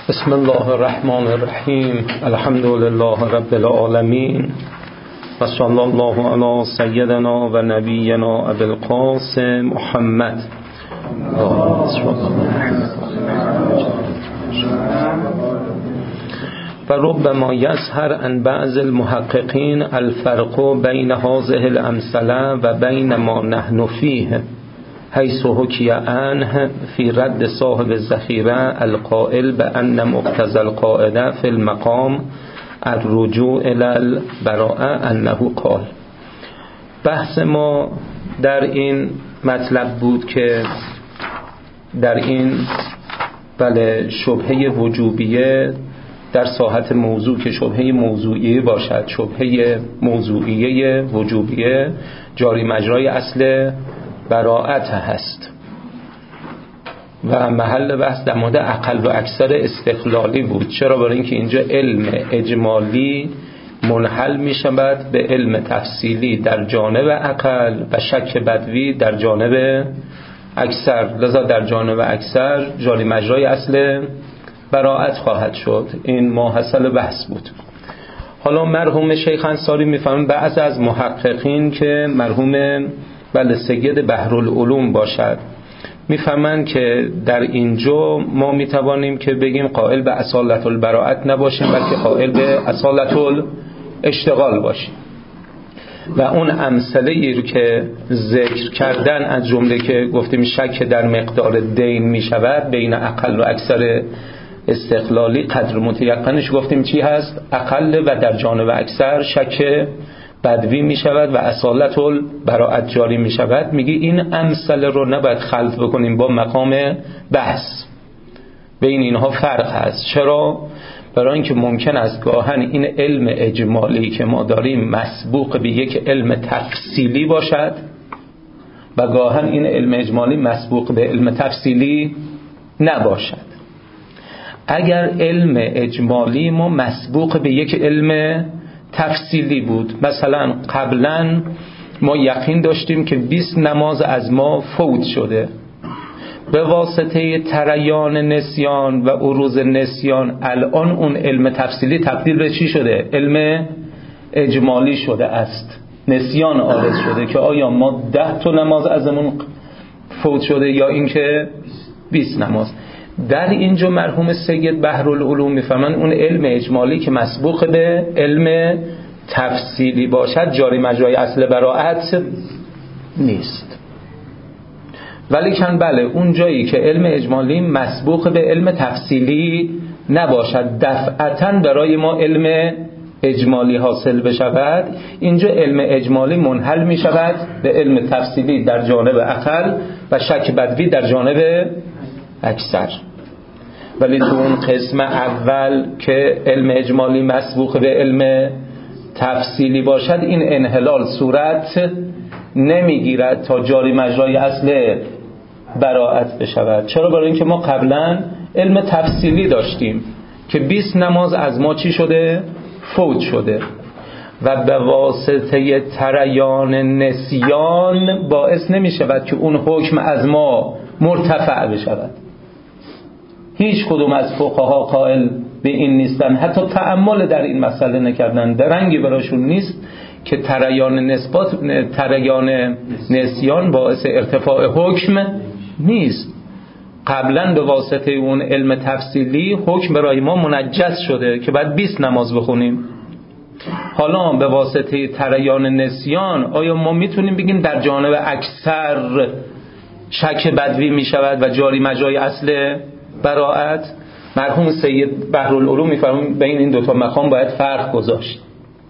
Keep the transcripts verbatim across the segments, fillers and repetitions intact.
بسم الله الرحمن الرحیم. الحمد لله رب العالمین و صلی الله علی سیدنا و نبینا ابی القاسم محمد. و ربما یظهر عن بعض المحققین الفرق بین هذه الامثله و بین ما نحن فیه، حیث حکی عنه فی رد صاحب الذخیره القائل بأن مقتضى القاعده فی المقام الرجوع الی البراءه انه قال. بحث ما در این مطلب بود که در این بله شبهه وجوبیه در ساحت موضوع که شبهه موضوعیه باشد، شبهه موضوعیه وجوبیه جاری مجرای اصل براءت هست و محل بحث در مورد اقل و اکثر استقلالی بود. چرا؟ برای اینکه اینجا علم اجمالی منحل می شود به علم تفصیلی در جانب اقل و شک بدوی در جانب اکثر، لذا در جانب اکثر جاری مجرای اصل براءت خواهد شد. این ماحصل بحث بود. حالا مرحوم شیخ انصاری میفهمن بعض از محققین که مرحوم بله سید بحرالعلوم باشد میفهمن که در اینجا ما میتوانیم که بگیم قائل به اصالت البراءت نباشیم بلکه قائل به اصالت الاشتغال باشیم و اون امثله رو که ذکر کردن از جمله که گفتیم شک در مقدار دین میشود بین اقل و اکثر استقلالی، قدر متیقنش گفتیم چی هست؟ اقل و در جانب اکثر شک بدوی می شود و اصالت البراءت جاری می شود. میگی این امثله رو نباید خلط بکنیم با مقام بحث، بین اینها فرق هست. چرا؟ برای اینکه ممکن است گاهن این علم اجمالی که ما داریم مسبوق به یک علم تفصیلی باشد و گاهن این علم اجمالی مسبوق به علم تفصیلی نباشد. اگر علم اجمالی ما مسبوق به یک علم تفصیلی بود، مثلا قبلا ما یقین داشتیم که بیست نماز از ما فوت شده، به واسطه تریان نسیان و عروض نسیان الان اون علم تفصیلی تبدیل به چی شده؟ علم اجمالی شده است. نسیان آرز شده که آیا ما ده تا نماز ازمون فوت شده یا اینکه بیست نماز. در اینجا مرحوم سید بحرالعلوم میفهمن اون علم اجمالی که مسبوق به علم تفصیلی باشد جاری مجرای اصل براءت نیست. ولی کن بله اون جایی که علم اجمالی مسبوق به علم تفصیلی نباشد دفعتاً برای ما علم اجمالی حاصل بشود، اینجا علم اجمالی منحل می شود به علم تفصیلی در جانب اقل و شک بدوی در جانب اکثر. ولی تو اون قسم اول که علم اجمالی مسبوق به علم تفصیلی باشد این انحلال صورت نمیگیرد تا جاری مجرای اصل براءت بشود. چرا؟ برای اینکه ما قبلا علم تفصیلی داشتیم که بیست نماز از ما چی شده؟ فوت شده و به واسطه تریان نسیان باعث نمی شود که اون حکم از ما مرتفع بشود. هیچ کدوم از فقها قائل به این نیستن، حتی تأمل در این مسئله نکردن، درنگی براشون نیست که تریان نسبات تریان نسیان باعث ارتفاع حکم نیست. قبلا به واسطه اون علم تفصیلی حکم برای ما منجس شده که بعد بیست نماز بخونیم. حالا به واسطه تریان نسیان آیا ما میتونیم بگیم در جانب اکثر شک بدوی میشود و جاری مجرای اصل براءت؟ مرحوم سید بحرالعلوم میفرمون بین این دوتا مقام باید فرق گذاشت.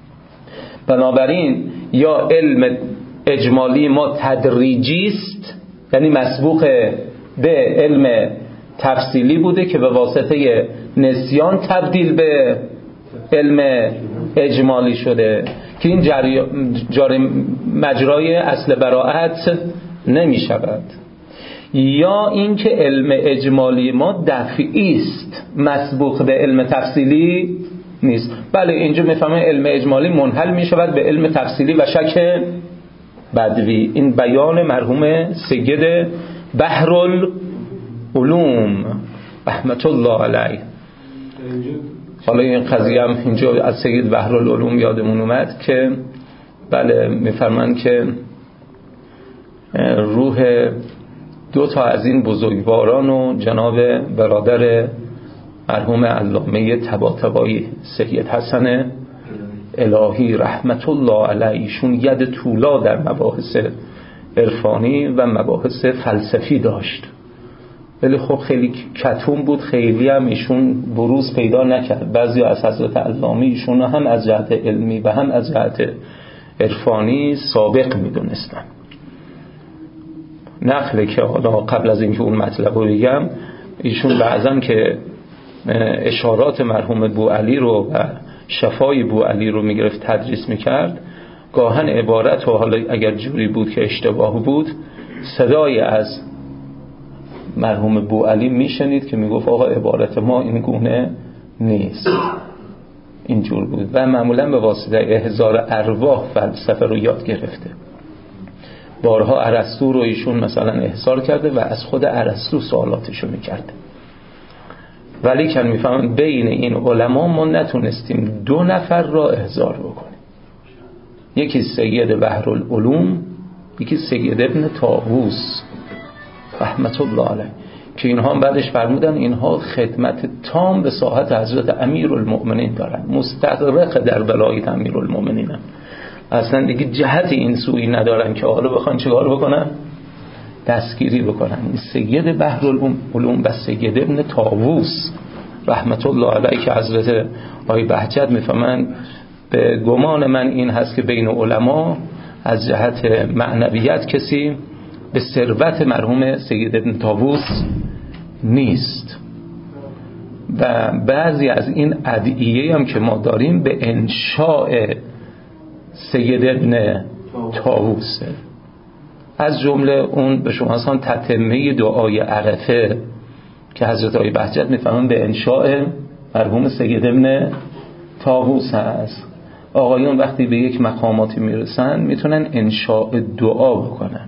بنابراین یا علم اجمالی ما تدریجی است، یعنی مسبوق به علم تفصیلی بوده که به واسطه نسیان تبدیل به علم اجمالی شده که این جاری, جاری مجرای اصل براءت نمی شود، یا اینکه علم اجمالی ما دفعی است مسبوق به علم تفصیلی نیست. بله اینجا میفهمه علم اجمالی منحل می شود به علم تفصیلی و شک بدوی. این بیان مرحوم سید بحرالعلوم رحمت الله علیه. حالا این قضیه هم اینجا از سید بحرالعلوم یادمون اومد که بله میفرمان که روح دو تا از این بزرگواران و جناب برادر مرحوم علامه طباطبایی سید حسن الهی رحمت الله علیه، ایشون ید طولا در مباحث عرفانی و مباحث فلسفی داشت، ولی خب خیلی کتوم بود، خیلی هم ایشون بروز پیدا نکرد. بعضی از حضرت علامه ایشون هم از جهت علمی و هم از جهت عرفانی سابق میدونستن. نقله که حالا قبل از اینکه اون مطلب رو بگم، ایشون بعضا که اشارات مرحوم بوعلی رو و شفای بوعلی رو میگرفت تدریس میکرد، گاهن عبارت و حالا اگر جوری بود که اشتباه بود، صدای از مرحوم بوعلی میشنید که میگفت آقا عبارت ما این گونه نیست، اینجور بود. و معمولا به واسطه احضار ارواح فلسفه رو یاد گرفته. بارها ارسطو رو ایشون مثلا احضار کرده و از خود ارسطو سوالاتشو میکرده. ولی کن میفهمن بین این علما ما نتونستیم دو نفر را احضار بکنیم، یکی سید بحرالعلوم، یکی سید ابن طاووس رحمت الله علیه، که اینها بعدش فرمودن اینها خدمت تام به ساحت حضرت امیرالمؤمنین دارن، مستغرق در ولایت امیرالمؤمنین، اصلا دیگه جهت این سویی ندارن که حالا بخوان چیکار بکنن، دستگیری بکنن. این سید بحرالعلوم و سید ابن طاووس رحمت الله علیه که حضرت آقای بهجت میفهمن به گمان من این هست که بین علما از جهت معنویت کسی به ثروت مرحوم سید ابن طاووس نیست. و بعضی از این ادعیه هم که ما داریم به انشاء سید ابن طاووسه، از جمله اون به شما اصلا تتمه دعای عرفه که حضرت آقای بهجت میفهمن به انشاء مرحوم سید ابن طاووس هست. آقایون وقتی به یک مقاماتی میرسن میتونن انشاء دعا بکنن.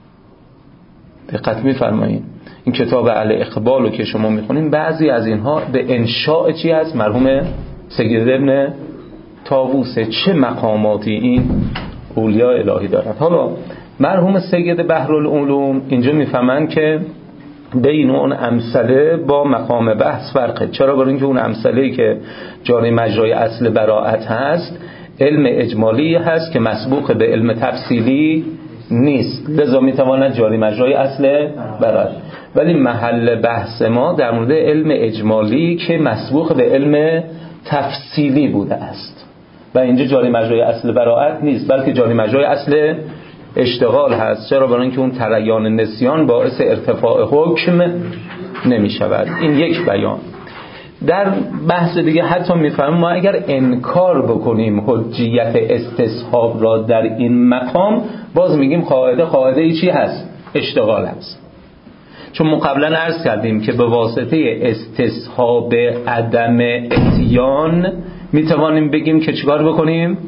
دقت میفرمایید این کتاب الاقبال رو که شما میخونین، بعضی از اینها به انشاء چی هست؟ مرحوم سید ابن طاووسه. چه مقاماتی این اولیاء الهی دارن. حالا مرحوم سید بحرالعلوم اینجا میفهمن که بین اون امثله با مقام بحث فرقه. چرا؟ برای اینکه اون امثله‌ای که جاری مجرای اصل براءت هست علم اجمالی هست که مسبوق به علم تفصیلی نیست، لذا میتواند جاری مجرای اصل براءت. ولی محل بحث ما در مورد علم اجمالی که مسبوق به علم تفصیلی بوده است و اینجا جاری مجرای اصل براءت نیست، بلکه جاری مجرای اصل اشتغال هست. چرا؟ برای اینکه اون تریان نسیان باعث ارتفاع حکم نمی شود. این یک بیان. در بحث دیگه حتی میفهمیم ما اگر انکار بکنیم حجیت استصحاب را در این مقام، باز میگیم قاعده قاعده ای چی هست؟ اشتغال هست. چون ما قبلا عرض کردیم که به واسطه استصحاب عدم اتیان میتوانیم بگیم که چیکار بکنیم؟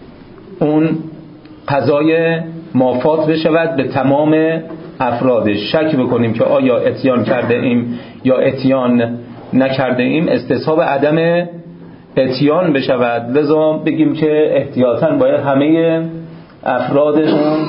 اون قضای مافات بشود به تمام افرادش، شک بکنیم که آیا اتیان کرده ایم یا اتیان نکرده ایم، استصحاب عدم اتیان بشود. لذا بگیم که احتیاطاً باید همه افراد اون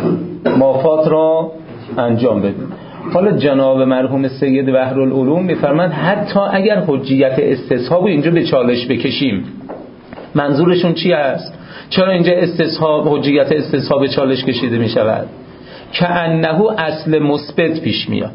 مافات را انجام بدیم. حالا جناب مرحوم سید بحرالعلوم میفرمند حتی اگر حجیت استصحاب اینجا به چالش بکشیم، منظورشون چی است؟ چرا اینجا استصحاب حجیت استصحاب چالش کشیده می شود؟ که انه اصل مثبت پیش میاد.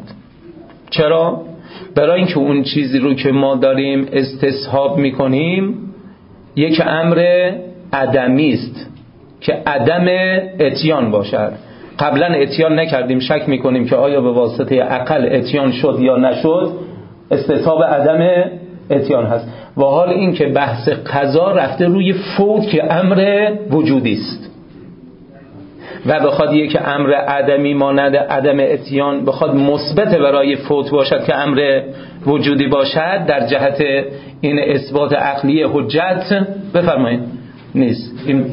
چرا؟ برای اینکه اون چیزی رو که ما داریم استصحاب می کنیم یک امر عدمی است که عدم اتیان باشد. قبلا اتیان نکردیم، شک می کنیم که آیا به واسطه عقل اتیان شد یا نشد، استصحاب عدم اتیان هست. و حال این که بحث قضا رفته روی فوت که امر وجودی است و بخواد یک امر عدمی مانند عدم اتیان بخواد مثبت برای فوت باشد که امر وجودی باشد، در جهت این اثبات عقلی حجت بفرمایید نیست. این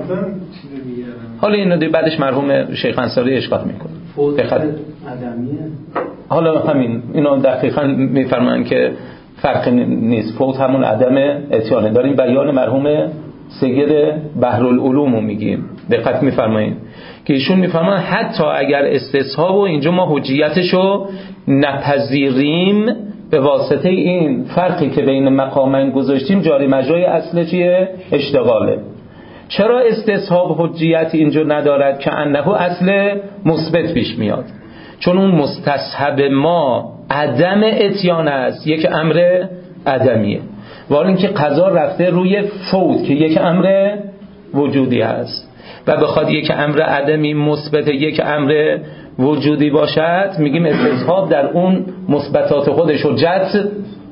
حالا اینو دی بعدش مرحوم شیخ انصاری اشکال میکنه. فوت عدمیه. حالا همین اینو دقیقاً میفرمایند که فرقی نیست. فوت همون عدم اتیانه. داریم بیان مرحوم سید بحرالعلوم رو میگیم، دقت میفرمایید که ایشون میفرمان حتی اگر استصحاب و اینجا ما حجیتشو نپذیریم به واسطه این فرقی که بین مقامین گذاشتیم، جاری مجرای اصل چیه؟ اشتغاله. چرا استصحاب حجیت اینجا ندارد؟ که انه اصل مثبت پیش میاد، چون اون مستصحب ما عدم اتیان است، یک امر عدمیه، ولی اینکه قضا رفته روی فوت که یک امر وجودی است و بخواد یک امر عدمی مثبت یک امر وجودی باشد، میگیم استصحاب در اون مثبتات خودش حجت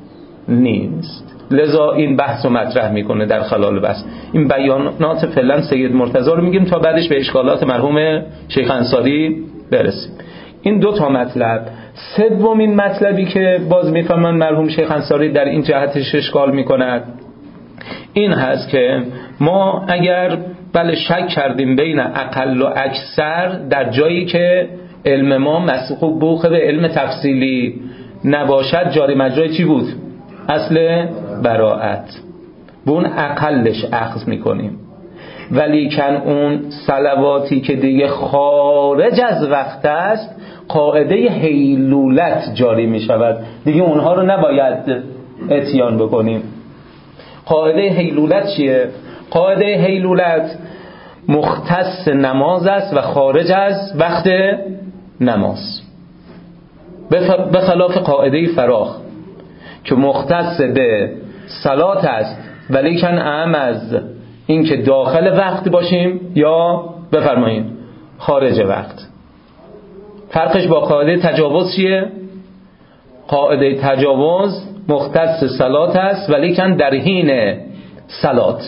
نیست. لذا این بحث رو مطرح میکنه در خلال بحث. این بیانات فعلا سید مرتضی رو میگیم تا بعدش به اشکالات مرحوم شیخ انصاری برسیم. این دو تا مطلب. سومین مطلبی که باز میفهمن مرحوم شیخ انصاری در این جهتش اشکال میکند این هست که ما اگر بله شک کردیم بین اقل و اکثر در جایی که علم ما مسبوق به علم تفصیلی نباشد، جاری مجرای چی بود؟ اصل براءت. به اون اقلش اخذ میکنیم، ولی کن اون صلواتی که دیگه خارج از وقت است قاعده حیلولت جاری می شود، دیگه اونها رو نباید اتیان بکنیم. قاعده حیلولت چیه؟ قاعده حیلولت مختص نماز است و خارج از وقت نماز، به خلاف قاعده فراغ که مختص به صلات است ولیکن اعم از این که داخل وقت باشیم یا بفرمایید خارج وقت. فرقش با قاعده تجاوز چیه؟ قاعده تجاوز مختص صلات است ولیکن در حین صلات.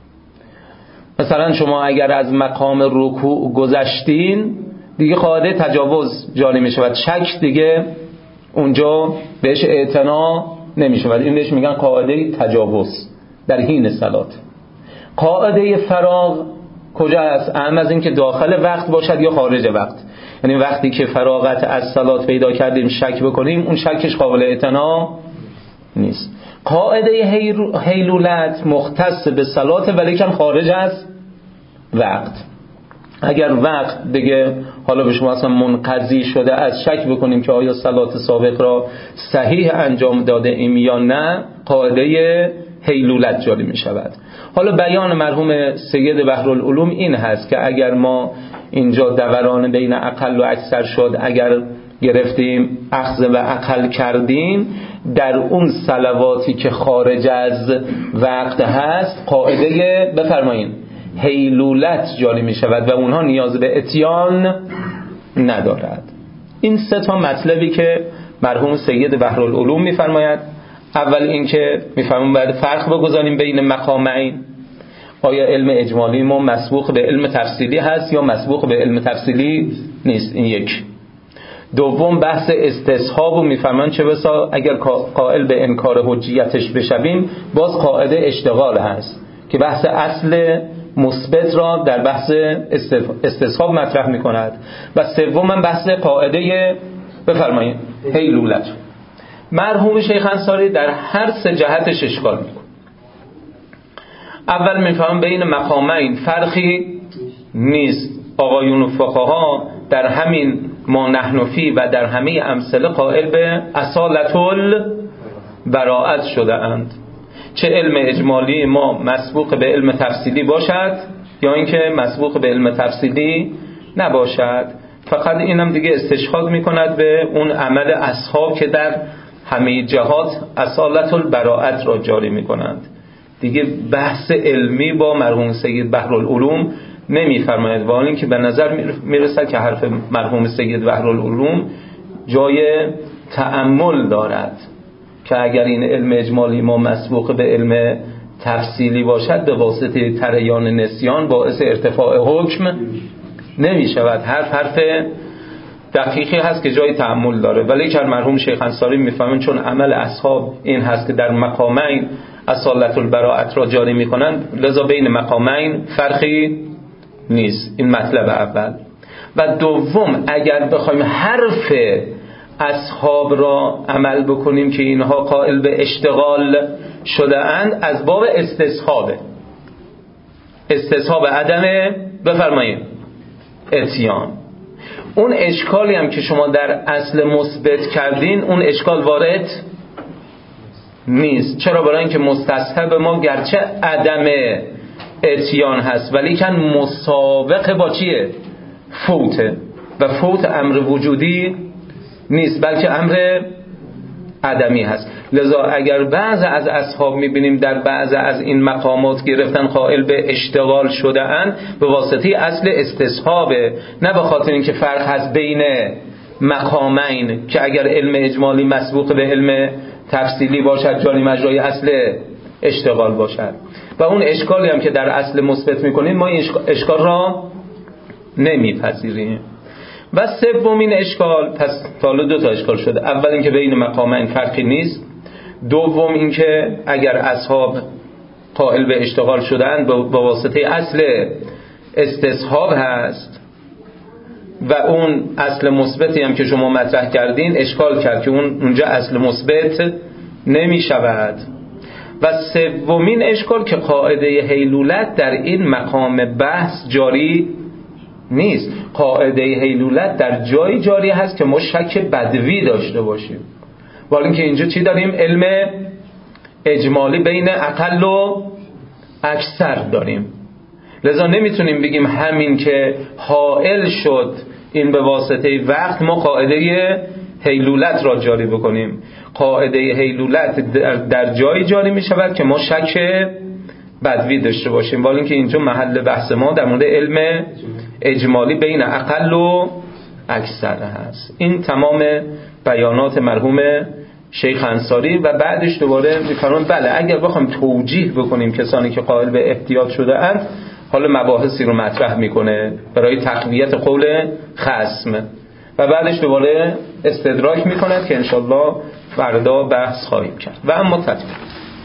مثلا شما اگر از مقام رکوع گذشتین دیگه قاعده تجاوز جاری می شود، شک دیگه اونجا بهش اعتنا نمی شود، این بهش میگن قاعده تجاوز در حین صلات. قاعده فراغ کجا است؟ اهم از این که داخل وقت باشد یا خارج وقت. یعنی وقتی که فراغت از صلات پیدا کردیم شک بکنیم، اون شکش قابل اعتنا نیست. قاعده حیلولت مختص به صلات ولیکن خارج از وقت. اگر وقت دیگه حالا به شما اصلا منقضی شده از شک بکنیم که آیا صلات سابق را صحیح انجام داده ایم یا نه، قاعده حیلولت جاری می شود. حالا بیان مرحوم سید بحرالعلوم این هست که اگر ما اینجا دوران بین اقل و اکثر شد، اگر گرفتیم اخذ و اقل کردیم، در اون صلواتی که خارج از وقت هست قاعده بفرمایین حیلولت جاری می شود و اونها نیاز به اتیان ندارد. این سه تا مطلبی که مرحوم سید بحرالعلوم می فرماید. اول این که می فرماید باید فرق بگذاریم بین مقامین، آیا علم اجمالی ما مسبوق به علم تفصیلی هست یا مسبوق به علم تفصیلی نیست، این یک. دوم بحث استصحاب رو میفرمان، چه بسا اگر قائل به انکار حجیتش بشویم باز قاعده اشتغال هست که بحث اصل مثبت را در بحث استصحاب مطرح میکند. و سوم بحث قاعده بفرمایید حیلولت. مرحوم شیخ انصاری در هر سه جهتش اشکال میکنه. اول میفهم بین مقامین فرقی نیست. آقایون فقها در همین ما نحن فی و در همه امثله قائل به اصالت البراءت شده اند، چه علم اجمالی ما مسبوق به علم تفصیلی باشد یا اینکه مسبوق به علم تفصیلی نباشد. فقط اینم دیگه استشهاد میکند به اون عمل اصحاب که در همه جهات اصالت البراءت را جاری میکنند. دیگه بحث علمی با مرحوم سید بحرالعلوم نمیفرماید، و حال این که به نظر میرسد که حرف مرحوم سید بحرالعلوم جای تأمل دارد که اگر این علم اجمالی ما مسبوق به علم تفصیلی باشد به واسطه تریان نسیان باعث ارتفاع حکم نمی شود. حرف حرف دقیقی هست که جای تأمل داره، ولی که مرحوم شیخ انصاری میفهمن چون عمل اصحاب این هست که در مقامین اصالت البراءت را جاری میکنند، لذا بین مقامین فرقی نیست. این مطلب اول. و دوم اگر بخوایم حرف اصحاب را عمل بکنیم که اینها قائل به اشتغال شده اند از باب استصحابه، استصحاب عدم بفرمایید اتیان. اون اشکالی هم که شما در اصل مثبت کردین اون اشکال وارد نیست. چرا؟ برای اینکه مستصحب ما گرچه عدم اتیان هست ولی کن مسابقه با چیه؟ فوته، و فوت امر وجودی نیست بلکه امر عدمی هست. لذا اگر بعض از اصحاب میبینیم در بعض از این مقامات گرفتن قائل به اشتغال شده اند به واسطه اصل استصحابه، نه به خاطر اینکه فرق هست بین مقامین که اگر علم اجمالی مسبوق به علم تفصیلی باشد جاری مجرای اصل اشتغال باشد. و اون اشکالی هم که در اصل مثبت میکنیم ما این اشکال را نمیپذیریم. و سومین اشکال، پس تا حالا دو تا اشکال شده. اول اینکه بین مقامین فرقی نیست، دوم اینکه اگر اصحاب قائل به اشتغال شدن با واسطه اصل استصحاب هست و اون اصل مثبتی هم که شما مطرح کردین اشکال کرد که اون اونجا اصل مثبت نمی شود. و سومین اشکال که قاعده حیلولت در این مقام بحث جاری نیست. قاعده حیلولت در جایی جاری هست که ما شک بدوی داشته باشیم، ولی اینکه اینجا چی داریم؟ علم اجمالی بین اقل و اکثر داریم. لذا نمیتونیم بگیم همین که حائل شد این به واسطه وقت ما قاعده حیلولت را جاری بکنیم. قاعده حیلولت در, در جایی جاری می شود که ما شک بدوی داشته باشیم، ولی اینکه اینجا محل بحث ما در مورد علم اجمالی بین اقل و اکثر هست. این تمام بیانات مرحوم شیخ انصاری. و بعدش دوباره میفرمایند بله اگر بخوایم توجیه بکنیم کسانی که قائل به احتیاط شده اند، حالا مباحثی رو مطرح میکنه برای تقویت قول خصم و بعدش دوباره استدراک میکند که انشالله فردا بحث خواهیم کرد. و اما تطبیق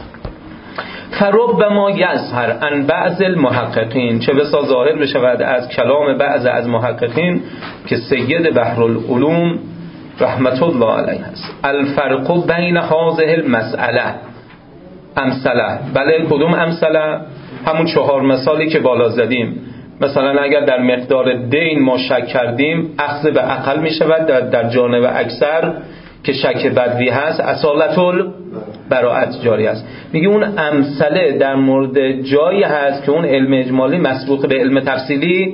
فربما یظهر عن بعض المحققین، چه بسا ظاهر بشود از کلام بعض از محققین که سید بحرالعلوم رحمت الله علیه است، الفرق بین هذه المسئله امثله. بله کدوم امثله؟ همون چهار مثالی که بالا زدیم. مثلا اگر در مقدار دین ما شک کردیم اخذ به عقل می شود، در, در جانب اکثر که شک بدوی هست اصالت البراءت جاری است. میگه اون امثله در مورد جایی هست که اون علم اجمالی مسبوق به علم تفصیلی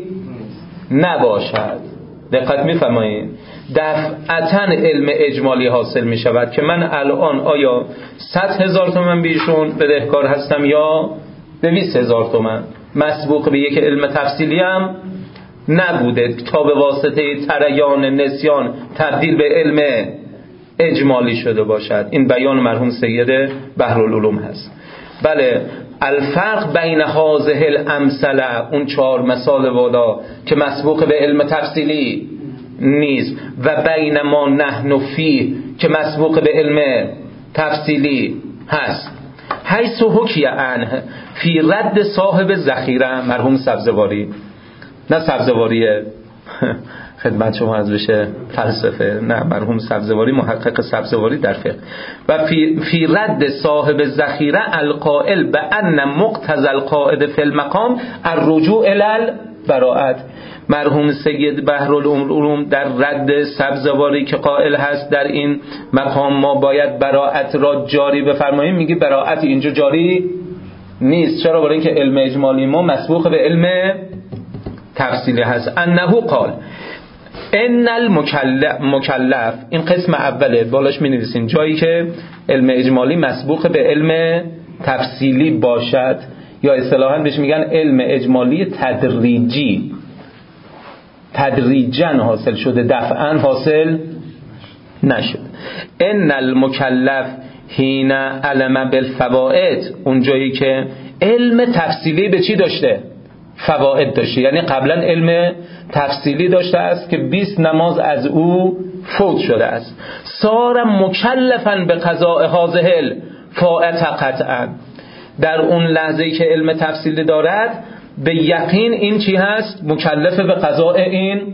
نباشد. دقت میفرمایید؟ دفعتاً علم اجمالی حاصل می شود که من الان آیا صد هزار تومن بیشون بدهکار هستم یا دویست هزار تومن، مسبوق به یک علم تفصیلی هم نبوده تا به واسطه تریان نسیان تبدیل به علم اجمالی شده باشد. این بیان مرحوم سید بحرالعلوم هست. بله الفرق بین هذه الامثله، اون چهار مثال بالا که مسبوق به علم تفصیلی نیست، و بین ما نحن فیه که مسبوق به علم تفصیلی هست، حیث حکی عنه فی رد صاحب ذخیره، مرحوم سبزواری، نه سبزواری خدمت شما از بشه فلسفه، نه مرحوم سبزواری محقق سبزواری در فقه، و فی, فی رد صاحب ذخیره القائل به ان مقتضى القاعده فی المقام الرجوع الی البراءت. مرحوم سید بحرالعلوم در رد سبزواری که قائل هست در این مقام ما باید براءت را جاری بفرماییم، میگه براءت اینجا جاری نیست. چرا؟ برای اینکه علم اجمالی ما مسبوق به علم تفصیلی هست. انه قال ان المکلف، این قسم اوله بالاش می نویسین جایی که علم اجمالی مسبوق به علم تفصیلی باشد، یا اصطلاحاً بهش میگن علم اجمالی تدریجی، تدریجاً حاصل شده، دفعاً حاصل نشد. ان المکلف حین علم بالفوائد، اون جایی که علم تفصیلی به چی داشته؟ فواید داشته، یعنی قبلا علم تفصیلی داشته است که بیست نماز از او فوت شده است. صار مکلفاً به قضاء هذه الفائته قطعاً، در اون لحظه‌ای که علم تفصیلی دارد به یقین این چی هست؟ مکلف به قضاء این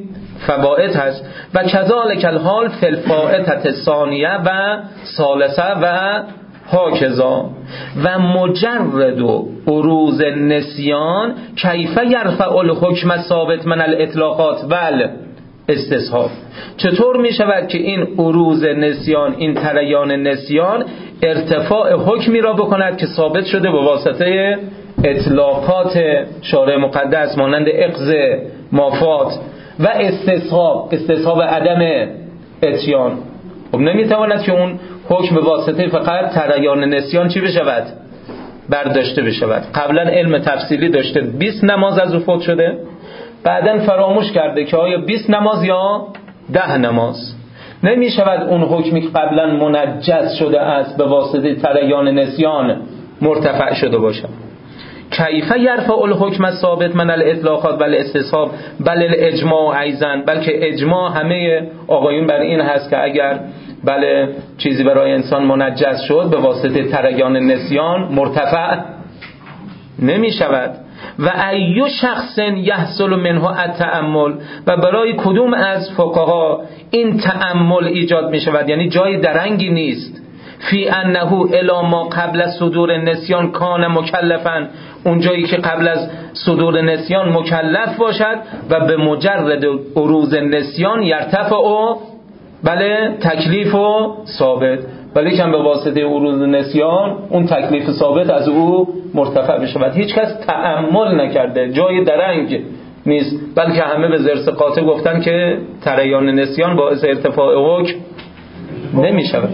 فوائد هست. و کذالک الحال فی الفائته ثانیه و ثالثه و هاکذا و مجرد و عروض نسیان کیف یرفع الحکم ثابت من الاطلاقات ول استصحاب. چطور می شود که این عروض نسیان، این تریان نسیان ارتفاع حکمی را بکند که ثابت شده به واسطه اطلاقات شارع مقدس مانند اقض، مافات و استصحاب، استصحاب عدم اتیان. خب نمیتواند که اون حکم به واسطه فقط تریان نسیان چی بشود؟ برداشته بشود. قبلا علم تفصیلی داشته بیست نماز از او فوت شده، بعدن فراموش کرده که آیا بیست نماز یا ده نماز. نمی شود اون حکمی که قبلا منجز شده است به واسطه تریان نسیان مرتفع شده باشد. کیف یرفع الحکم ثابت من الاطلاقات بل استصحاب بل الاجماع ایضا، بلکه اجماع همه آقایون بر این هست که اگر بله چیزی برای انسان منجز شد به واسطه تریان نسیان مرتفع نمی شود. و ایو شخص یحصل منه التأمل، و برای کدوم از فقها این تأمل ایجاد می شود، یعنی جای درنگی نیست، فی انه الی ما قبل صدور نسیان کان مکلفا، اون جایی که قبل از صدور نسیان مکلف باشد و به مجرد عروض نسیان یرتفع و بله تکلیف و ثابت، ولی که به واسطه عروض نسیان اون تکلیف ثابت از او مرتفع بشود. هیچ کس تأمل نکرده، جای درنگ نیست، بلکه همه به زرس قاطع گفتن که تریان نسیان باعث ارتفاع حکم نمی شود.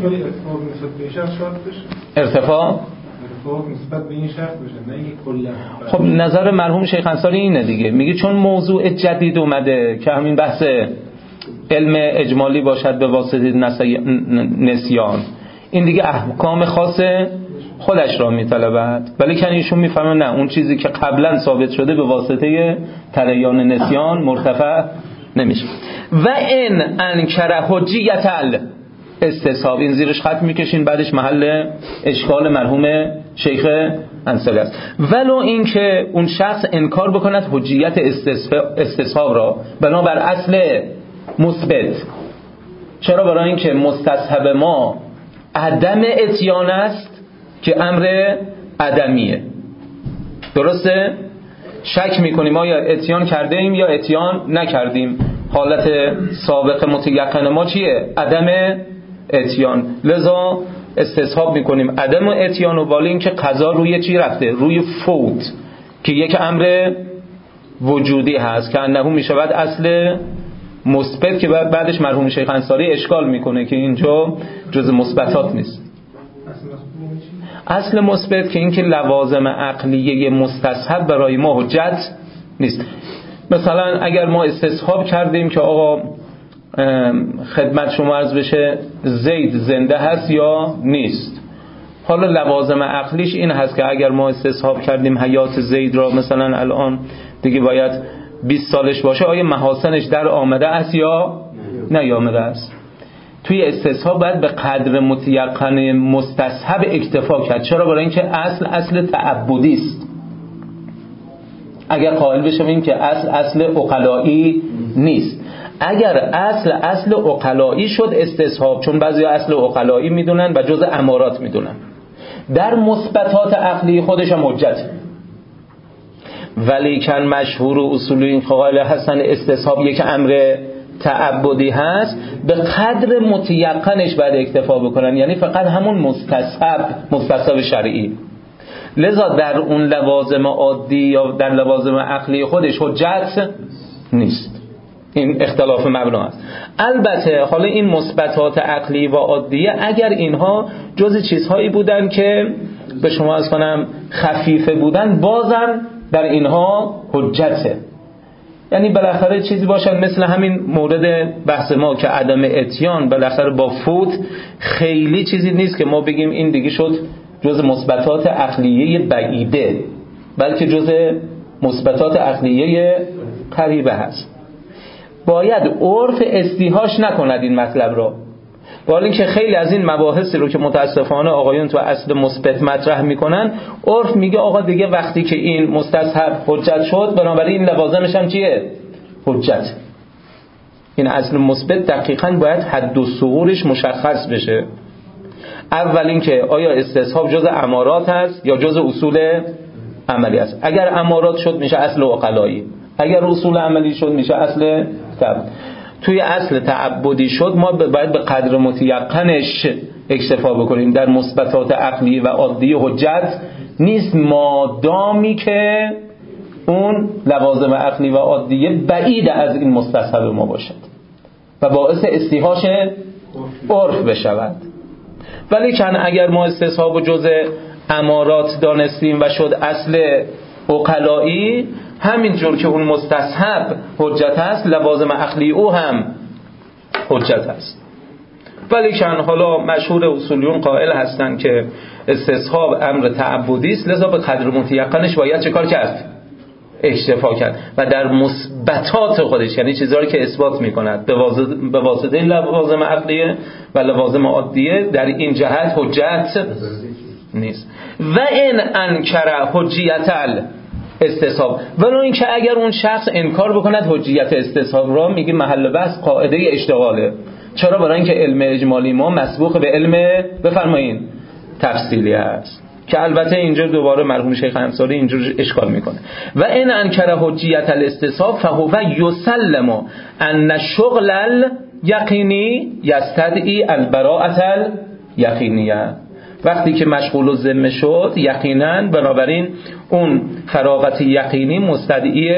ارتفاع نسبت به این شخص بشه، نه کلا. خب نظر مرحوم شیخ انصاری اینه دیگه، میگه چون موضوع جدید اومده که همین بحث علم اجمالی باشد به واسطه نسیان، این دیگه احکام خاص خودش را میطلبد، ولی که ایشون میفهمه نه، اون چیزی که قبلا ثابت شده به واسطه تریان نسیان مرتفع نمیشه. و ان انکر حجیت الاستصحاب، این زیرش خط میکشین، بعدش محل اشکال مرحوم شیخ انصاری است. ولو اینکه اون شخص انکار بکند حجیت استصحاب را بنابر اصل مثبت. چرا؟ برای اینکه مستصحب ما عدم اتیان است که امر عدمیه. درسته؟ شک میکنیم آیا اتیان کرده ایم یا اتیان نکردیم. حالت سابق متیقن ما چیه؟ عدم اتیان. لذا استصحاب میکنیم عدم اتیان، و بالا اینکه قضا روی چی رفته؟ روی فوت، که یک امر وجودی هست که انه میشود اصل مثبت، که بعدش مرحوم شیخ انصاری اشکال میکنه که اینجا جز مثبتات نیست. اصل مثبت که اینکه لوازم عقلیه مستصحب برای ما حجت نیست. مثلا اگر ما استصحاب کردیم که آقا خدمت شما عرض بشه زید زنده هست یا نیست، حالا لوازم عقلیش این هست که اگر ما استصحاب کردیم حیات زید را مثلا الان دیگه باید بیست سالش باشه، آیا محاسنش در آمده است یا نیامده است؟ توی استصحاب باید به قدر متیقن مستصحب اکتفا کرد. چرا؟ برای اینکه اصل اصل تعبدی است. اگر قائل بشیم که اصل اصل عقلایی نیست، اگر اصل اصل عقلایی شد استصحاب، چون بعضی اصل عقلایی میدونن و جز امارات میدونن، در مثبتات عقلی خودش هم حجت. ولی کن مشهور و اصولی این قائل هستن استصحاب یک امر تعبدی هست، به قدر متیقنش باید اکتفا بکنن، یعنی فقط همون مستصحب مستصحب شرعی. لذا در اون لوازم عادی یا در لوازم عقلی خودش حجت نیست. این اختلاف مبنا است. البته حالا این مثبتات عقلی و عادیه اگر اینها جز چیزهایی بودن که به شما از کنم خفیفه بودن، بازم در اینها حجته. یعنی بالاخره چیزی باشن مثل همین مورد بحث ما که عدم اتیان بالاخره با فوت خیلی چیزی نیست که ما بگیم این دیگه شد جز مثبتات عقلیه بعیده، بلکه جز مثبتات عقلیه قریبه هست. باید عرف استیحاش نکند این مطلب را، با اینکه خیلی از این مباحثی رو که متاسفانه آقایون تو اصل مثبت مطرح میکنن، عرف میگه آقا دیگه وقتی که این مستصحب حجت شد، بنابراین این لوازمش هم چیه؟ حجت. این اصل مثبت دقیقاً باید حد و ثغورش مشخص بشه. اول اینکه آیا استصحاب جز امارات هست یا جز اصول عملی است. اگر امارات شد میشه اصل عقلایی، اگر اصول عملی شد میشه اصل تعبد. توی اصل تعبدی شد ما باید به قدر متیقنش اکتفا بکنیم. در مثبتات عقلی و عادی حجت نیست مادامی که اون لوازم عقلی و عادیه بعید از این مستصحب ما باشد و باعث استیحاش عرف بشود. ولی چند اگر ما استصحاب و جزء امارات دانستیم و شد اصل عقلایی، همینجور که اون مستصحب حجت است لوازم عقلی او هم حجت است. ولی چند حالا مشهور اصولیون قائل هستند که استصحاب امر تعبدی است، لذا به قدر متیقنش باید چه کار کرد؟ اکتفا کرد و در مثبتات خودش، یعنی چیزهایی که اثبات میکند به واسطه لوازم عقلیه و لوازم عادیه، در این جهت حجت نیست. و این انکر حجیت الاستصحاب، ولی اینکه اگر اون شخص انکار بکند حجیت استصحاب را، میگه محل بحث قاعده اشتغاله. چرا؟ برای اینکه علم اجمالی ما مسبوق به علم بفرمایین تفصیلی است، که البته اینجا دوباره مرحوم شیخ انصاری اینجور اشکال میکنه. و این انکر حجیت الاستصحاب فهو یسلم ان شغل الیقینی یستدعی البراءة الیقینیه. وقتی که مشغول الذمه شد یقینا بنابراین اون فراغت یقینی مستدعی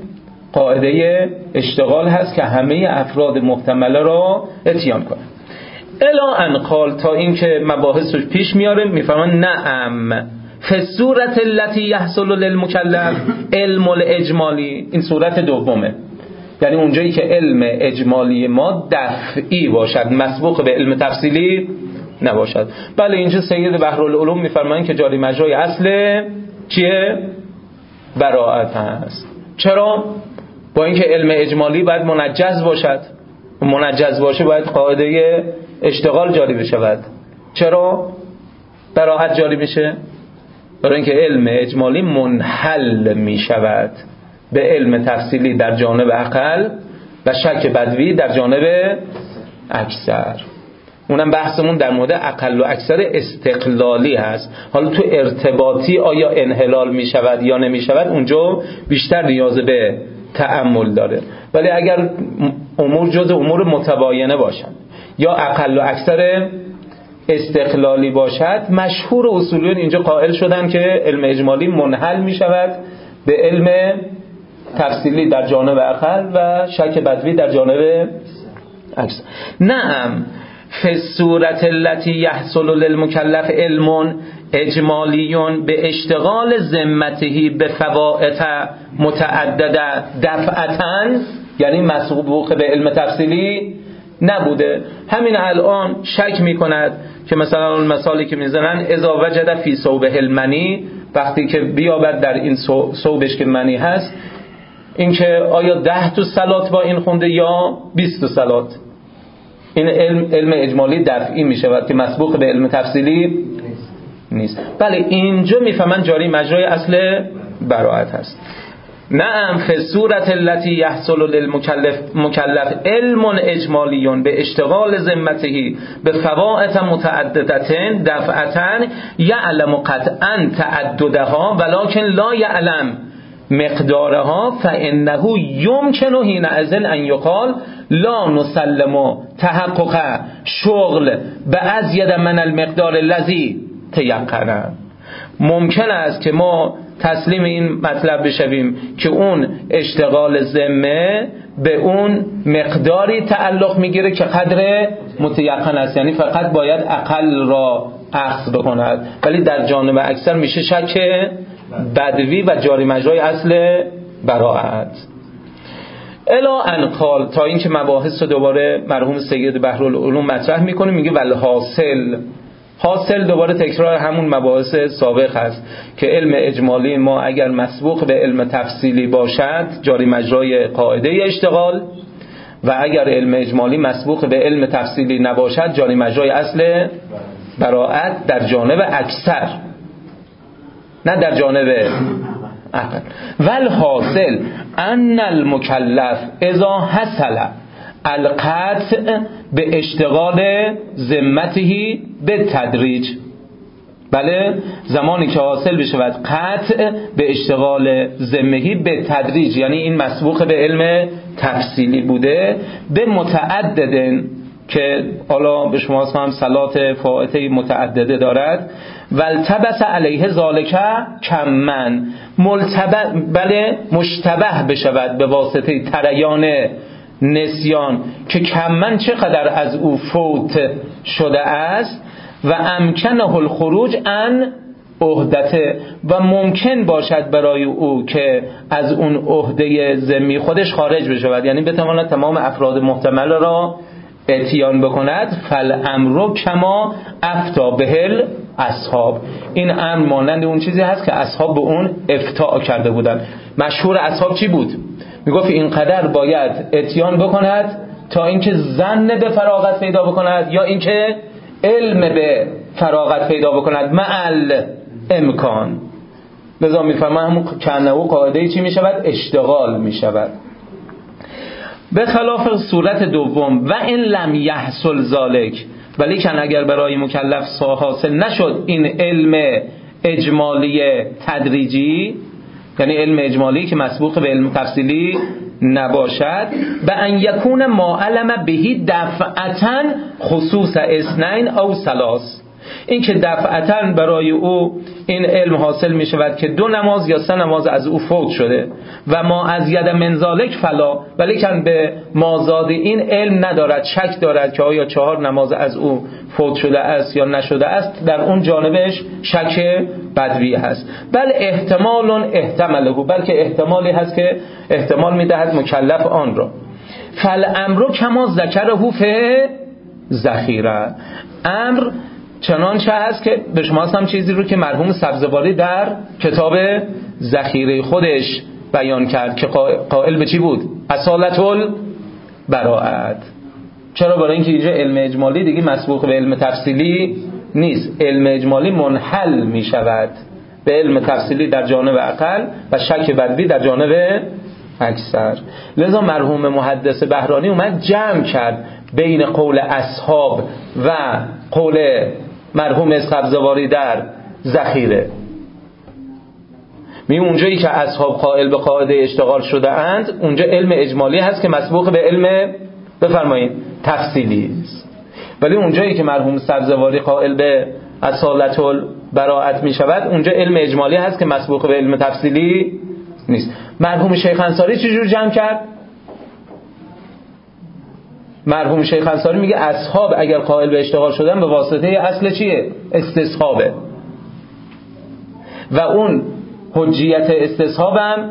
قاعده اشتغال هست که همه افراد محتمله را اتیان کنه. الا ان قال، تا اینکه مباحث رو پیش میاره میفهمن نعم فی صورت التي يحصل للمکلف علم الاجمالی، این صورت دومه، یعنی اونجایی که علم اجمالی ما دفعی باشد مسبوق به علم تفصیلی نباشد. بله اینجا سید بحرالعلوم میفرمایند که جاری مجرای اصل چیه؟ براءت هست. چرا؟ با اینکه علم اجمالی باید منجز باشد، منجز باشه باید قاعده اشتغال جاری بشود. چرا براءت جاری میشه؟ برای اینکه علم اجمالی منحل میشود به علم تفصیلی در جانب عقل و شک بدوی در جانب اکثر. اونم بحثمون در مورد اقل و اکثر استقلالی هست. حالا تو ارتباطی آیا انحلال میشود یا نمیشود، اونجا بیشتر نیاز به تأمل داره. ولی اگر امور جز امور متباینه باشد یا اقل و اکثر استقلالی باشد، مشهور اصولیون اینجا قائل شدن که علم اجمالی منحل میشود به علم تفصیلی در جانب عقل و شک بدوی در جانب اکثر. نعم فی صورت التي یحصل للمکلف علم اجمالیون به اشتغال ذمته به فوائد متعدده دفعتاً، یعنی مسبوق به علم تفصیلی نبوده. همین الان شک میکند که مثلا اون مثالی که میزنن اذا وجد فی ثوبه المنی، وقتی که بیابد در این ثوبش که منی هست، این که آیا ده تا صلات با این خونده یا بیست تا صلات، این علم, علم اجمالی دفعی می شود که مسبوق به علم تفصیلی نیست. بله اینجا میفهمن جاری مجرای اصل براءت هست. نعم فی صورت التي یحصل للمکلف مکلف علم اجمالیون به اشتغال ذمته به فوائد متعددة دفعتاً یعلم قطعاً تعددها ولکن لا یعلم مقدارها فانه یمکن حینئذ ان یقال لا نسلم تحقق شغل بازید من المقدار الذی تیقن. ممکن است که ما تسلیم این مطلب بشویم که اون اشتغال ذمه به اون مقداری تعلق میگیره که قدر متیقن است، یعنی فقط باید اقل را اخذ بکند، ولی در جانب اکثر میشه شک بدوی و جاری مجرای اصل براءت. الا ان قال، تا اینکه مباحث رو دوباره مرحوم سید بحرالعلوم مطرح میکنه، میگه ول حاصل، حاصل دوباره تکرار همون مباحث سابق هست که علم اجمالی ما اگر مسبوق به علم تفصیلی باشد جاری مجرای قاعده اشتغال، و اگر علم اجمالی مسبوق به علم تفصیلی نباشد جاری مجرای اصل براءت در جانب اکثر، نه در جانب عقل. ول حاصل ان المکلف اذا حصل القطع به اشتغال ذمته به تدریج. بله، زمانی که حاصل بشه بعد قطع به اشتغال ذمهی به تدریج، یعنی این مسبوق به علم تفصیلی بوده، به متعددن که حالا به شما هم صلات فائته متعدده دارد. والتبس علیه ذالک کمن، ملتبس بله مشتبه بشود به واسطه تریان نسیان که کمن چقدر از او فوت شده است. و امکنه الخروج عن عهدته، و ممکن باشد برای او که از اون عهده ذمی خودش خارج بشود، یعنی بتواند تمام افراد محتمل را اتیان بکند. فالامر کما افتا بهل اصحاب، این امر مانند اون چیزی هست که اصحاب به اون افتاء کرده بودند. مشهور اصحاب چی بود؟ میگفت اینقدر باید اتیان بکند تا اینکه ظن به فراغت پیدا بکند یا اینکه علم به فراغت پیدا بکند معل امکان. لذا میفرمان همون کنه و قاعده چی میشود؟ اشتغال میشود. به خلاف صورت دوم، و این لم یحصل ذالک، ولی کن اگر برای مکلف حاصل نشد این علم اجمالی تدریجی، یعنی علم اجمالی که مسبوق به علم تفصیلی نباشد، به ان یکون ما علم بهی دفعتاً خصوص اثنین او ثلاث، این که دفعتاً برای او این علم حاصل می شود که دو نماز یا سه نماز از او فوت شده. و ما از ید من ذالک فلا، ولیکن به مازاد این علم ندارد، شک دارد که آیا چهار نماز از او فوت شده است یا نشده است، در اون جانبش شک بدوی هست. بل احتمال احتماله، بلکه احتمالی هست که احتمال میدهد مکلف آن را. فالامر کما ذکره فی ذخیره، امر چنانچه هست که به شما هم چیزی رو که مرحوم سبزواری در کتاب ذخیره خودش بیان کرد که قائل به چی بود؟ اصالت البراءت. چرا؟ برای اینکه اینجا علم اجمالی دیگه مسبوق به علم تفصیلی نیست، علم اجمالی منحل می شود به علم تفصیلی در جانب عقل و شک بدوی در جانب اکثر. لذا مرحوم محدث بهرانی اومد جمع کرد بین قول اصحاب و قول مرحوم سبزواری در ذخیره. می اونجایی که اصحاب قائل به قاعده اشتغال شده اند، اونجا علم اجمالی هست که مسبوق به علم بفرمایید تفصیلی است. ولی اونجایی که مرحوم سبزواری قائل به اصالت البراءت می شود، اونجا علم اجمالی هست که مسبوق به علم تفصیلی نیست. مرحوم شیخ انصاری چجور جمع کرد؟ مرحوم شیخ انصاری میگه اصحاب اگر قائل به اشتغال شدن به واسطه اصل چیه؟ استصحابه، و اون حجیت استصحابم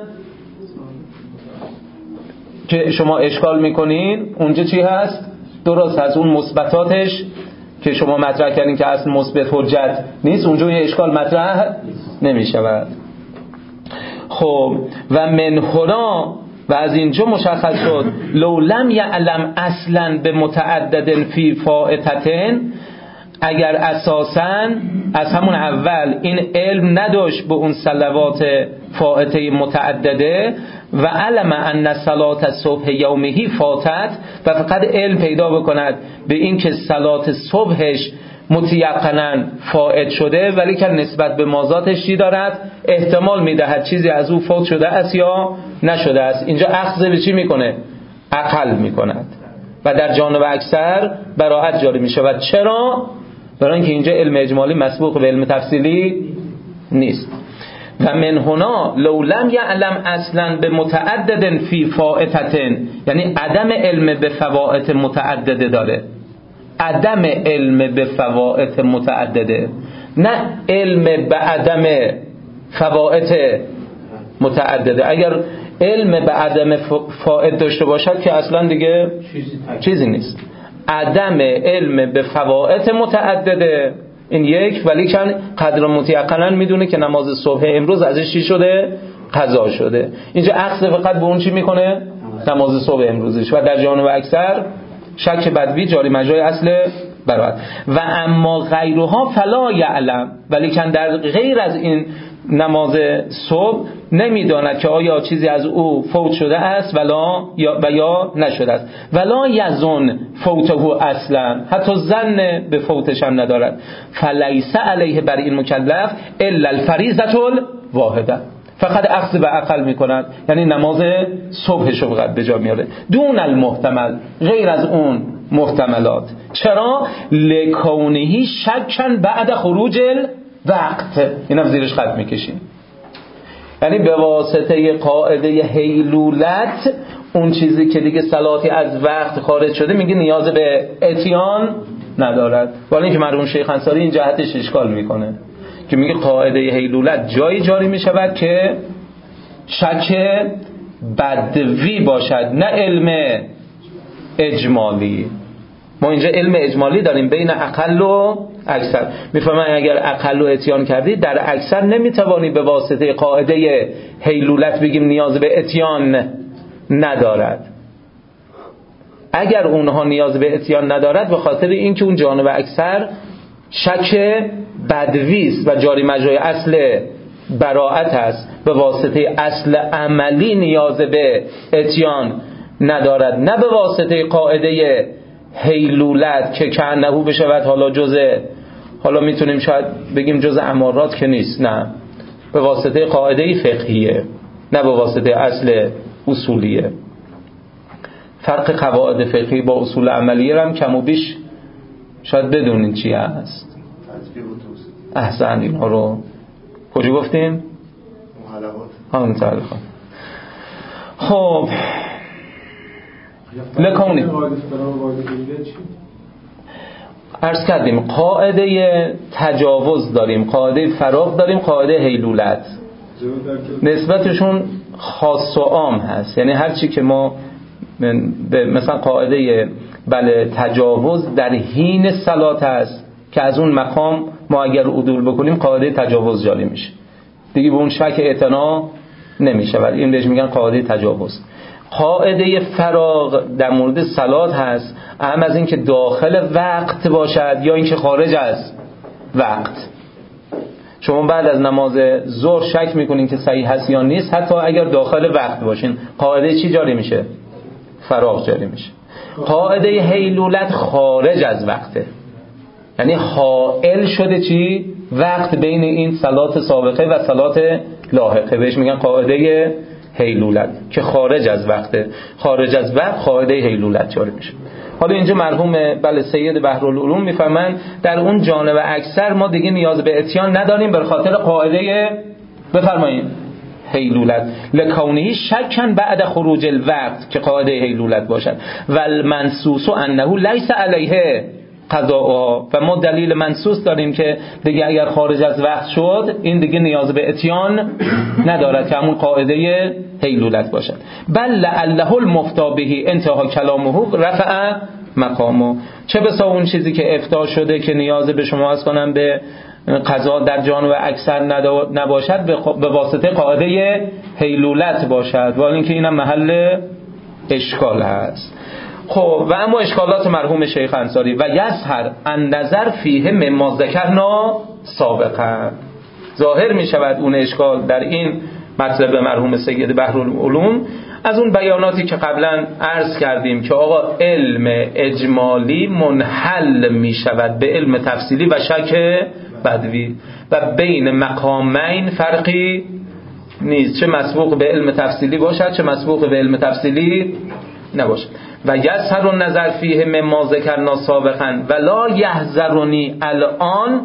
که شما اشکال میکنین اونجا چی هست؟ درست هست، اون مثبتاتش که شما مطرح کردین که اصل مثبت حجت نیست، اونجا یه اشکال مطرح نمیشود. خب و من هنا، و از اینجا مشخص شد لو لم یعلم اصلا به متعدد فی فائتتن، اگر اساساً از همون اول این علم نداشت به اون صلوات فائته متعدده، و علم ان صلات صبح یومهی فاتت، و فقط علم پیدا بکند به این که صلات صبحش متیقناً فائت شده، ولی که نسبت به مازاتش چی دارد؟ احتمال میدهد چیزی از او فوت شده است یا نشده است. اینجا اخذ به چی میکنه؟ عقل میکند و در جانب اکثر براءت جاری میشود. چرا؟ برای اینکه اینجا علم اجمالی مسبوق به علم تفصیلی نیست. و من هنا لو لم یعلم اصلا به متعدد فی فائتتن، یعنی عدم علم به فوائت متعدده داره، عدم علم به فوائت متعدده، نه علم به عدم فوائت متعدده. اگر علم به عدم فائت داشته باشد که اصلا دیگه چیزی نیست. عدم علم به فوائت متعدده این یک، ولی کن قدر متیقنا میدونه که نماز صبح امروز ازش چی شده؟ قضا شده. اینجا اخذ فقط به اون چی میکنه؟ نماز صبح امروزش، و در جانب اکثر شک بدوی جاری مجرای اصل براءت. و اما غیرها فلا یعلم، ولی کن در غیر از این نماز صبح نمیداند که آیا چیزی از او فوت شده است ولا یا و یا نشده است، ولا یظن فوته اصلا، حتی ظن به فوتش هم ندارد. فلیس علیه بر این مکلف الا الفریضه الواحده، فقط اخذ به عقل میکند، یعنی نماز صبحش رو فقط به جا میاره، دون المحتمل، غیر از اون محتملات. چرا؟ لکونهی شکن بعد خروج الوقت. اینم زیرش خط میکشیم، یعنی به واسطه قاعده هیلولت اون چیزی که دیگه صلاتی از وقت خارج شده میگه نیاز به اتیان ندارد. ولی اینکه مرحوم شیخ انصاری این جهتش اشکال میکنه که میگه قاعده هیلولت جایی جاری میشود که شک بدوی باشد، نه علم اجمالی. ما اینجا علم اجمالی داریم بین اقل و اکثر. میفهمن اگر اقل و اتیان کردی در اکثر نمیتوانی به واسطه قاعده هیلولت بگیم نیاز به اتیان ندارد. اگر اونها نیاز به اتیان ندارد به خاطر اینکه اون جانب اکثر شک بدویست و جاری مجرای اصل براءت است، به واسطه اصل عملی نیاز به اتیان ندارد، نه به واسطه قاعده هیلولت که کانه بشود حالا جزء، حالا میتونیم شاید بگیم جزء امارات که نیست، نه، به واسطه قاعده فقهیه، نه به واسطه اصل اصولیه. فرق قواعد فقهی با اصول عملیه هم کم و بیش شاید بدونین چی هست. احسن، اینها رو کجا گفتیم؟ محلقات. ها متعلقا. خب لکونی عرض کردیم قاعده تجاوز داریم، قاعده فراغ داریم، قاعده هیلولت. نسبتشون خاص و عام هست، یعنی هر چی که ما مثلا قاعده بله تجاوز در حین صلات هست که از اون مقام ما اگر عدول بکنیم قاعده تجاوز جاری میشه دیگه، به اون شک اعتنا نمیشه، ولی این بهش میگن قاعده تجاوز. قاعده فراغ در مورد صلات هست، اهم از این که داخل وقت باشد یا این که خارج از وقت. شما بعد از نماز ظهر شک میکنین که صحیح هست یا نیست، حتی اگر داخل وقت باشین قاعده چی جاری میشه؟ فراغ جاری میشه. قاعده هیلولت خارج از وقته، یعنی حائل شده چی؟ وقت بین این صلات سابقه و صلات لاحقه، بهش میگن قاعده هیلولت که خارج از وقته. خارج از وقت قاعده هیلولت جاری میشه. حالا اینجا مرحوم بله سید بحرالعلوم میفهمن در اون جانب اکثر ما دیگه نیاز به اتیان نداریم به خاطر قاعده بفرمایید هیلولت، لکونهی شکن بعد خروج الوقت که قاعده هیلولت باشد، و المنصوص انه لیس علیه قضاء، و ما دلیل منصوص داریم که دیگه اگر خارج از وقت شد این دیگه نیاز به اتیان ندارد که همون قاعده هیلولت باشد. بل لعله المفتا به انتها کلامه رفع مقامه، چه بسا اون چیزی که افتاء شده که نیاز به شما از کنم به قضا در جانب اکثر نباشد به واسطه قاعده هیلولت باشد، ولی اینکه اینم محل اشکال هست. خب و اما اشکالات مرحوم شیخ انصاری و یظهر ان نظر فیه مما ذکرنا سابقا، ظاهر می شود اون اشکال در این مطلب مرحوم سید بحرالعلوم از اون بیاناتی که قبلا عرض کردیم که آقا علم اجمالی منحل می شود به علم تفصیلی و شک بدوی، و بین مقامین فرقی نیست، چه مسبوق به علم تفصیلی باشد چه مسبوق به علم تفصیلی نباشد. و یظهر النظر فیه مما ذکرنا سابقا ولا یحذرنی الان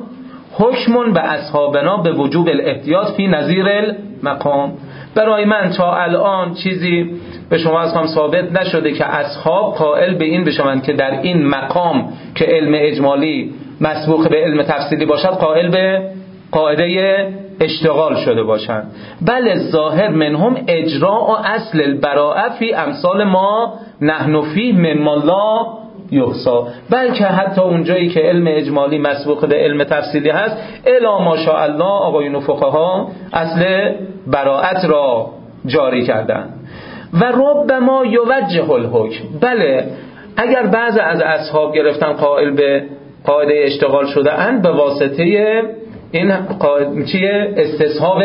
حکم به اصحابنا به وجوب الاحتیاط فی نظیر المقام. برای من تا الان چیزی به شما از هم ثابت نشده که اصحاب قائل به این بشوند که در این مقام که علم اجمالی مسبوق به علم تفصیلی باشد قائل به قاعده اشتغال شده باشند. بل ظاهر منهم اجراء اصل البراءه فی امثال ما نحن فیه مما لا یحصا، بلکه حتی اونجایی که علم اجمالی مسبوق به علم تفصیلی هست الا ماشاءالله آقایون فقها اصل براءت را جاری کردن. و ربما یوجه الحکم، بله اگر بعض از اصحاب گرفتن قائل به قاعده اشتغال شده اند به واسطه این قاعده چیه؟ استصحاب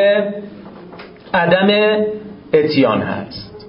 عدم اتیان هست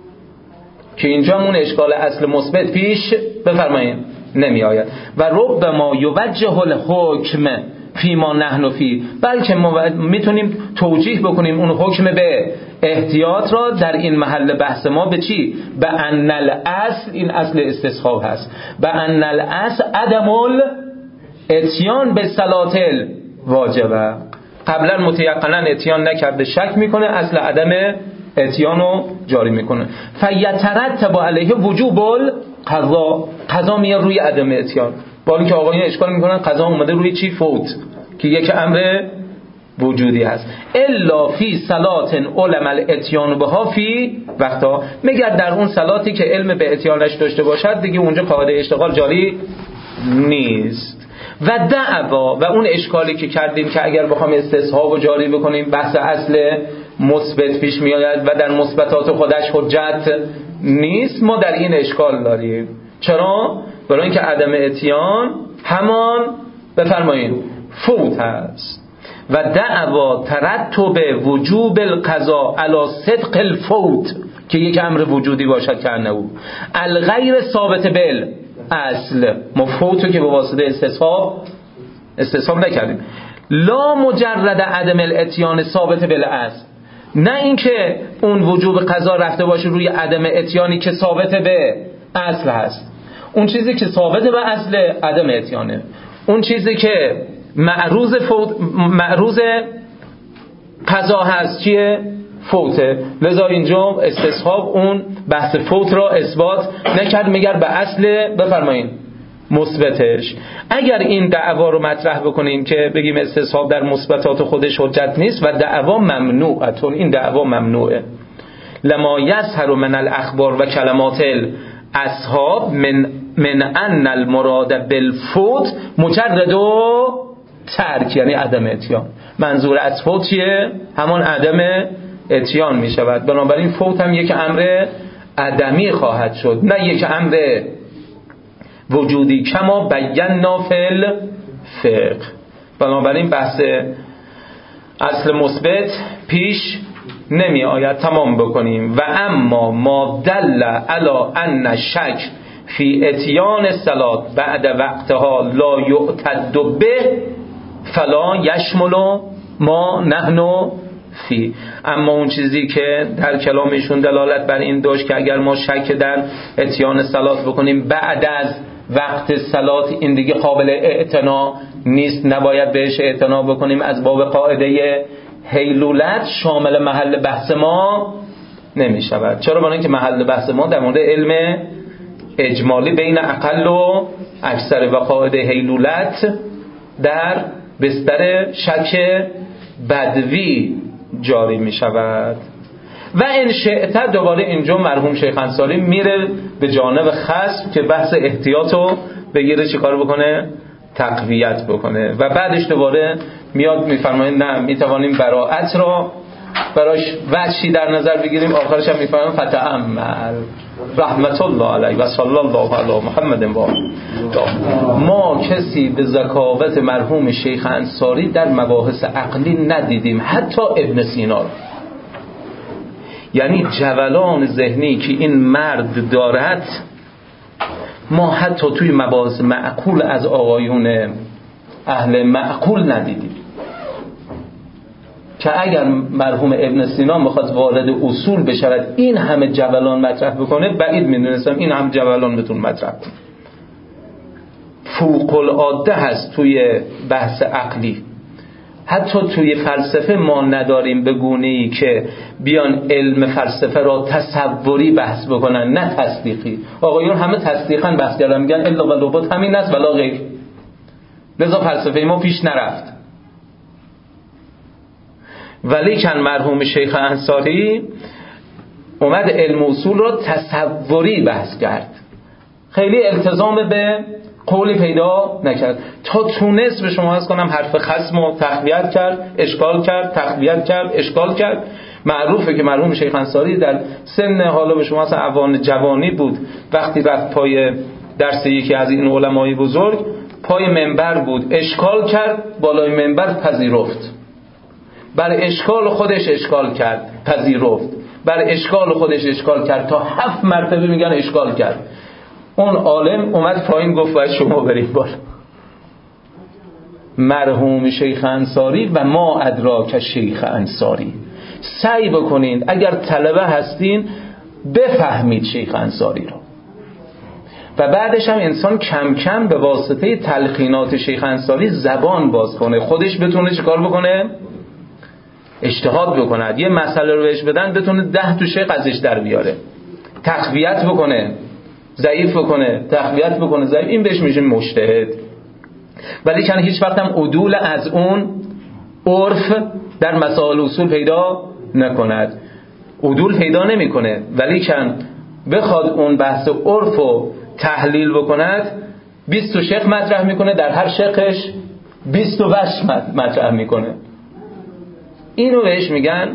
که اینجا اون اشکال اصل مثبت پیش بفرمایید نمی آید. و رب ما یوجه الحکم فی ما نحن فی، بلکه ما میتونیم توجیه بکنیم اون حکم به احتیاط را در این محل بحث ما به چی؟ به ان الاصل، این اصل استصحاب هست، به ان الاصل عدم الاتیان به صلات واجبه. قبلا متیقنا اتیان نکرده، شک میکنه، اصل عدم اتیان رو جاری میکنه. فیترتب علیه وجوب القضا، قضا میاد روی عدم اتیان، با اینکه آقایون اشکال میکنن قضا اومده روی چی؟ فوت، که یک امر وجودی هست. الا فی صلات علم الاتیان بها فی وقتا، مگر در اون صلاتی که علم به اتیانش داشته باشد دیگه اونجا قاعده اشتغال جاری نیست. و دعوا، و اون اشکالی که کردیم که اگر بخوام استصحاب رو جاری بکنیم بحث اصل مثبت پیش میآید و در مثبتات خودش حجت نیست، ما در این اشکال داریم. چرا؟ برای اینکه عدم اتیان همان بفرمایید فوت هست. و دعوا ترتب وجوب القضاء علی صدق الفوت، که یک امر وجودی باشد که انه الغیر ثابت بال اصل، مفوتو که به واسطه استصحاب استصحاب نکردیم، لا مجرد عدم الاتیان ثابت بالاصل، نه اینکه اون وجوب قضا رفته باشه روی عدم اتیانی که ثابت به اصل هست. اون چیزی که ثابت به اصل عدم اتیانه، اون چیزی که معروض فوت معروض قضا هست چیه؟ فوته. لذا اینجا استصحاب اون بحث فوت را اثبات نکرد مگر به اصل بفرمایید مثبتش. اگر این دعوا رو مطرح بکنیم که بگیم استصحاب در مثبتات خودش حجت نیست و دعوا ممنوعتون، این دعوا ممنوعه. لما یظهر من الاخبار و کلمات اصحاب من من ان المراد بالفوت مجرد و ترک، یعنی عدم اتیان. منظور از فوت چیه؟ همان عدم اتیان می شود. بنابراین فوت هم یک امر عدمی خواهد شد، نه یک امر وجودی، کما بینا فی الفقه. بنابراین بحث اصل مثبت پیش نمی آید. تمام بکنیم. و اما ما دل علی ان شک فی اتیان الصلاة بعد وقتها لا یعتد به فلا یشمل ما نحن فی. اما اون چیزی که در کلامشون دلالت بر این داشت که اگر ما شک در اتیان صلات بکنیم بعد از وقت صلات، این دیگه قابل اعتنا نیست، نباید بهش اعتنا بکنیم، از باب قاعده هیلولت شامل محل بحث ما نمی شود. چرا؟ برای اینکه محل بحث ما در مورد علم اجمالی بین اقل و اکثر و قاعده هیلولت در بستر شک بدوی جاری می شود. و ان شئت، دوباره اینجا مرحوم شیخ انصاری میره به جانب خصم که بحث احتیاطو بگیره چیکار بکنه؟ تقویت بکنه. و بعدش دوباره میاد میفرماید نه میتوانیم براءت را براش وجهی در نظر بگیریم. آخرش هم میفرماید فتأمل رحمت الله علیه و صلی الله علی محمد و آله. ما کسی به ذکاوت مرحوم شیخ انصاری در مباحث عقلی ندیدیم، حتی ابن سینا. یعنی جولان ذهنی که این مرد دارد ما حتی توی مباحث معقول از آقایون اهل معقول ندیدیم، که اگر مرحوم ابن سینا میخواد وارد اصول بشود این همه جولان مطرح بکنه، بعید میدونستم این همه جولان بتون مطرح کنه. فوق العاده هست توی بحث عقلی. حتی توی فلسفه ما نداریم به گونه‌ای که بیان علم فلسفه را تصوری بحث بکنن، نه تصدیقی. آقایون همه تصدیقاً بحث کردن، میگن الا و لابد همین است ولا غیر. لذا فلسفه ما پیش نرفت. ولیکن مرحوم شیخ انصاری اومد علم اصول را تصوری بحث کرد، خیلی التزام به قولی پیدا نکرد، تا تونست به شما از کنم حرف خصم رو تقویت کرد، اشکال کرد، تقویت کرد، اشکال کرد. معروفه که مرحوم شیخ انصاری در سن حالا به شما اصلا اوان جوانی بود، وقتی رفت پای درس یکی از این علمای بزرگ پای منبر بود، اشکال کرد، بالای منبر پذیرفت. بر اشکال خودش اشکال کرد، پذیرفت. بر اشکال خودش اشکال کرد، تا هفت مرتبه میگن اشکال کرد. اون عالم اومد پایین گفت باید شما برید بالا. مرحوم شیخ انصاری و ما ادراک شیخ انصاری. سعی بکنید اگر طلبه هستین بفهمید شیخ انصاری رو و بعدش هم انسان کم کم به واسطه تلقینات شیخ انصاری زبان باز کنه، خودش بتونه چیکار بکنه؟ اجتهاد بکنه. یه مسئله رو بهش بدن بتونه ده تو شیخ ازش در بیاره، تقویت بکنه، ضعیف بکنه، تقویت بکنه، ضعیف. این بهش میشه مجتهد. ولی چون هیچ وقت هم عدول از اون عرف در مسائل اصول پیدا نکند، عدول پیدا نمیکنه، ولی چون بخواد اون بحث عرف رو تحلیل بکند بیست شیخ مطرح میکنه، در هر شیخش بیست وجه مطرح میکنه. اینو بهش میگن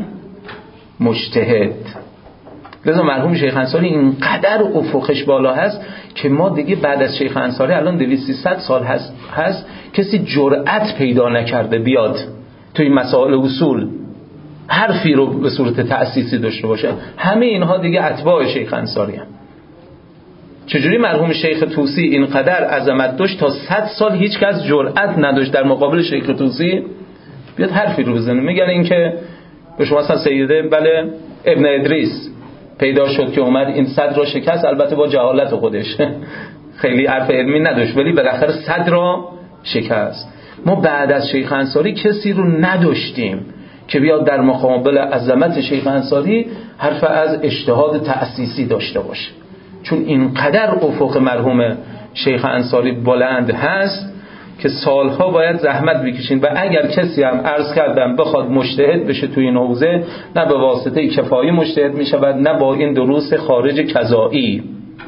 مجتهد. لذا مرحوم شیخ انصاری اینقدر افقش بالا هست که ما دیگه بعد از شیخ انصاری الان دویست سیصد سال هست هست کسی جرأت پیدا نکرده بیاد توی مسائل اصول حرفی رو به صورت تأسیسی داشته باشه. همه اینها دیگه اتباع شیخ انصاری هم. چجوری مرحوم شیخ طوسی اینقدر عظمت داشت تا صد سال هیچ کس جرأت نداشت در مقابل شیخ طوسی بیاد حرفی رو بزنه؟ میگن این که به شما اصلا سیده بله ابن ادریس پیدا شد که اومد این صد را شکست، البته با جهالت خودش خیلی حرف علمی نداشت ولی بالاخره صد را شکست. ما بعد از شیخ انصاری کسی رو نداشتیم که بیاد در مقابل عظمت شیخ انصاری حرف از اجتهاد تأسیسی داشته باشه، چون اینقدر افق مرحوم شیخ انصاری بلند هست که سالها باید زحمت بکشین. و اگر کسی هم عرض کردم بخواد مجتهد بشه توی این حوزه، نه به واسطه کفایی مجتهد می شود، نه با این دروس خارج کذایی.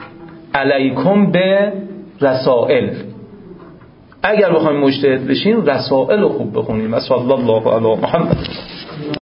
علیکم به رسائل. اگر بخوایم مجتهد بشین رسائل رو خوب بخونیم. و صلی الله علی محمد.